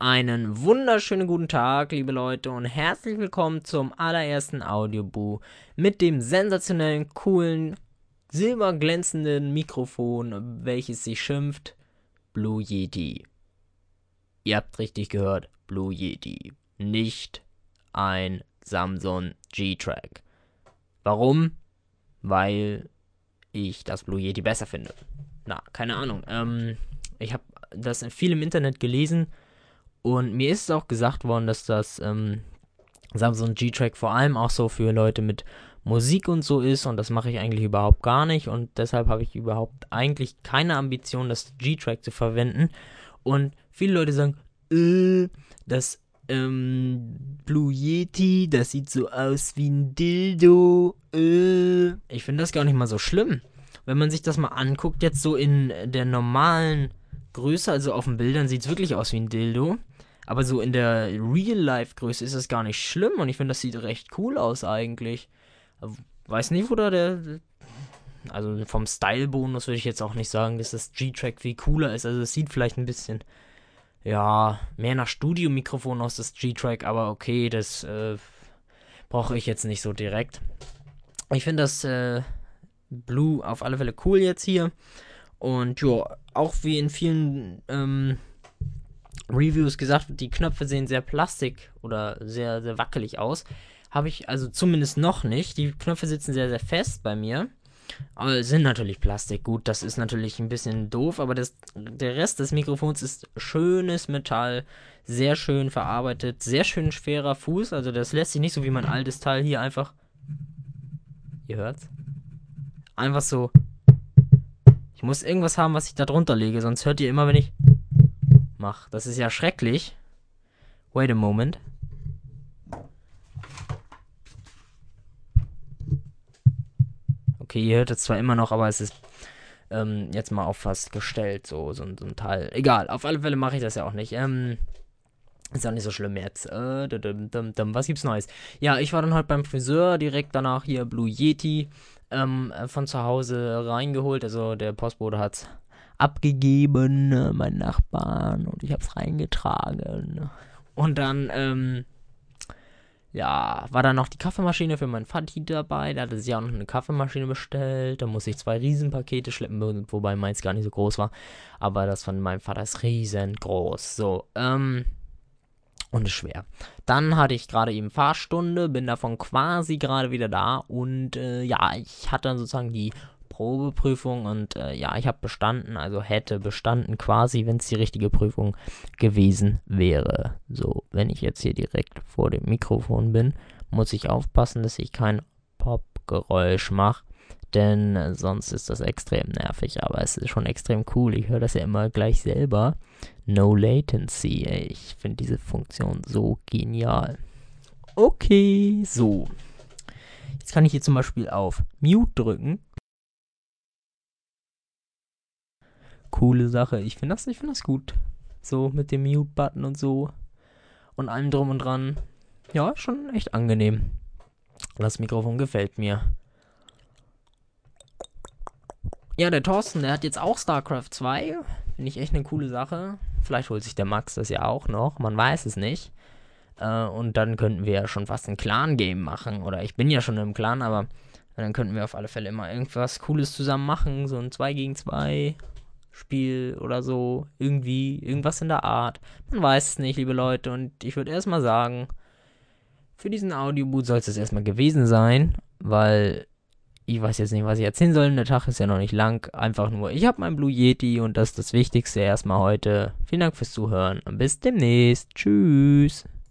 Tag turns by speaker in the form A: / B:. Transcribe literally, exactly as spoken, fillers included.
A: Einen wunderschönen guten Tag, liebe Leute, und herzlich willkommen zum allerersten Audioboo mit dem sensationellen, coolen, silberglänzenden Mikrofon, welches sich schimpft Blue Yeti. Ihr habt richtig gehört, Blue Yeti, nicht ein Samsung G-Track. Warum? Weil ich das Blue Yeti besser finde. Na, keine Ahnung. Ähm, ich habe das viel im Internet gelesen. Und mir ist es auch gesagt worden, dass das ähm, Samsung G-Track vor allem auch so für Leute mit Musik und so ist. Und das mache ich eigentlich überhaupt gar nicht. Und deshalb habe ich überhaupt eigentlich keine Ambition, das G-Track zu verwenden. Und viele Leute sagen, äh, das ähm, Blue Yeti, das sieht so aus wie ein Dildo. Äh. Ich finde das gar nicht mal so schlimm. Wenn man sich das mal anguckt, jetzt so in der normalen Größe, also auf den Bildern sieht es wirklich aus wie ein Dildo. Aber so in der Real-Life-Größe ist das gar nicht schlimm und ich finde, das sieht recht cool aus eigentlich. Weiß nicht, wo da der. Also vom Style-Bonus würde ich jetzt auch nicht sagen, dass das G-Track viel cooler ist. Also es sieht vielleicht ein bisschen, ja, mehr nach Studiomikrofon aus, das G-Track, aber okay, das äh, brauche ich jetzt nicht so direkt. Ich finde das äh, Blue auf alle Fälle cool jetzt hier. Und ja, auch wie in vielen ähm, Reviews gesagt wird, die Knöpfe sehen sehr plastik oder sehr, sehr wackelig aus. Habe ich also zumindest noch nicht. Die Knöpfe sitzen sehr, sehr fest bei mir. Aber sind natürlich Plastik. Gut, das ist natürlich ein bisschen doof, aber das, der Rest des Mikrofons ist schönes Metall. Sehr schön verarbeitet. Sehr schön schwerer Fuß. Also das lässt sich nicht so wie mein altes Teil hier einfach. Ihr hört's? Einfach so. Ich muss irgendwas haben, was ich da drunter lege, sonst hört ihr immer, wenn ich mach. Das ist ja schrecklich. Wait a moment. Okay, ihr hört es zwar immer noch, aber es ist ähm, jetzt mal auf was gestellt, so, so, so ein Teil. Egal, auf alle Fälle mache ich das ja auch nicht. Ähm, ist auch nicht so schlimm jetzt. Äh, dum, dum, dum. Was gibt's Neues? Ja, ich war dann halt beim Friseur, direkt danach hier Blue Yeti ähm, von zu Hause reingeholt. Also der Postbote hat's abgegeben, äh, mein Nachbarn, und ich hab's reingetragen. Und dann, ähm, ja, war dann noch die Kaffeemaschine für meinen Vati dabei. Der hatte sich auch noch eine Kaffeemaschine bestellt. Da musste ich zwei Riesenpakete schleppen, wobei meins gar nicht so groß war. Aber das von meinem Vater ist riesengroß. So, ähm, und ist schwer. Dann hatte ich gerade eben Fahrstunde, bin davon quasi gerade wieder da. Und, äh, ja, ich hatte dann sozusagen die Probeprüfung und äh, ja, ich habe bestanden, also hätte bestanden quasi, wenn es die richtige Prüfung gewesen wäre. So, wenn ich jetzt hier direkt vor dem Mikrofon bin, muss ich aufpassen, dass ich kein Pop-Geräusch mache, denn äh, sonst ist das extrem nervig, aber es ist schon extrem cool. Ich höre das ja immer gleich selber. No Latency, ey. Ich finde diese Funktion so genial. Okay, so. Jetzt kann ich hier zum Beispiel auf Mute drücken. Coole Sache. Ich finde das, ich finde das gut. So mit dem Mute-Button und so. Und allem drum und dran. Ja, schon echt angenehm. Das Mikrofon gefällt mir. Ja, der Thorsten, der hat jetzt auch StarCraft zwei. Finde ich echt eine coole Sache. Vielleicht holt sich der Max das ja auch noch. Man weiß es nicht. Äh, und dann könnten wir ja schon fast ein Clan-Game machen. Oder ich bin ja schon im Clan, aber dann könnten wir auf alle Fälle immer irgendwas Cooles zusammen machen. So ein zwei gegen zwei Spiel oder so, irgendwie, irgendwas in der Art. Man weiß es nicht, liebe Leute, und ich würde erstmal sagen, für diesen Audioboot soll es das erstmal gewesen sein, weil ich weiß jetzt nicht, was ich erzählen soll, der Tag ist ja noch nicht lang, einfach nur, ich habe mein Blue Yeti und das ist das Wichtigste erstmal heute. Vielen Dank fürs Zuhören und bis demnächst. Tschüss.